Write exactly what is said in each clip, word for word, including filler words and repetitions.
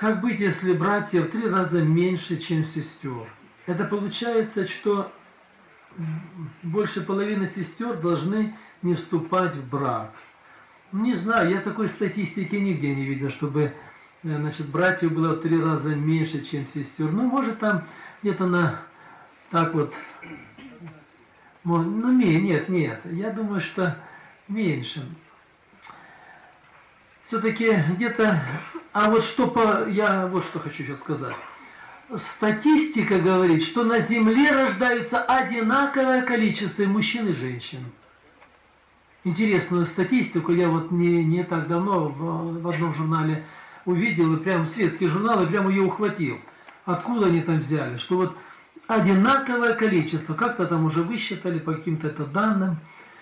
как быть, если братья в три раза меньше, чем сестер? Это получается, что больше половины сестер должны не вступать в брак. Не знаю, я такой статистики нигде не видел, чтобы, значит, братьев было в три раза меньше, чем сестер. Ну, может, там где-то на так вот, ну, нет, нет, я думаю, что меньше. Все-таки где-то, а вот что по, я вот что хочу сейчас сказать. Статистика говорит, что на Земле рождаются одинаковое количество мужчин и женщин. Интересную статистику я вот не, не так давно в, в одном журнале увидел, и прям светский журнал, и прямо ее ухватил. Откуда они там взяли? Что вот одинаковое количество, как-то там уже высчитали по каким-то это данным.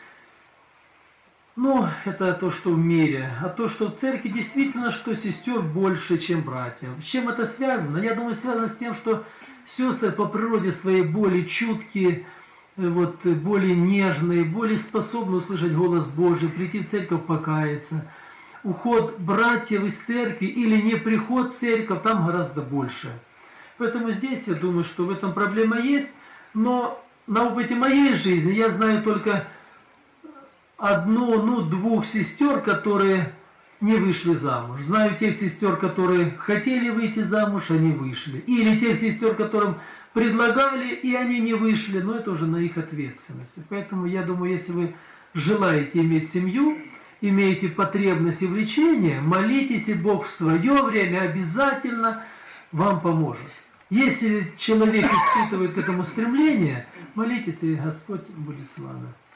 Ну, это то, что в мире. А то, что в церкви действительно, что сестер больше, чем братьев. С чем это связано? Я думаю, связано с тем, что сестры по природе своей более чуткие, вот, более нежные, более способны услышать голос Божий, прийти в церковь покаяться. Уход братьев из церкви или не приход в церковь, там гораздо больше. Поэтому здесь я думаю, что в этом проблема есть. Но на опыте моей жизни я знаю только одну, ну, двух сестер, которые не вышли замуж. Знаю тех сестер, которые хотели выйти замуж, они вышли. Или тех сестер, которым предлагали, и они не вышли. Но это уже на их ответственности. Поэтому я думаю, если вы желаете иметь семью, имеете потребность и влечение, молитесь, и Бог в свое время обязательно вам поможет. Если человек испытывает к этому стремление, молитесь, и Господь будет с вами.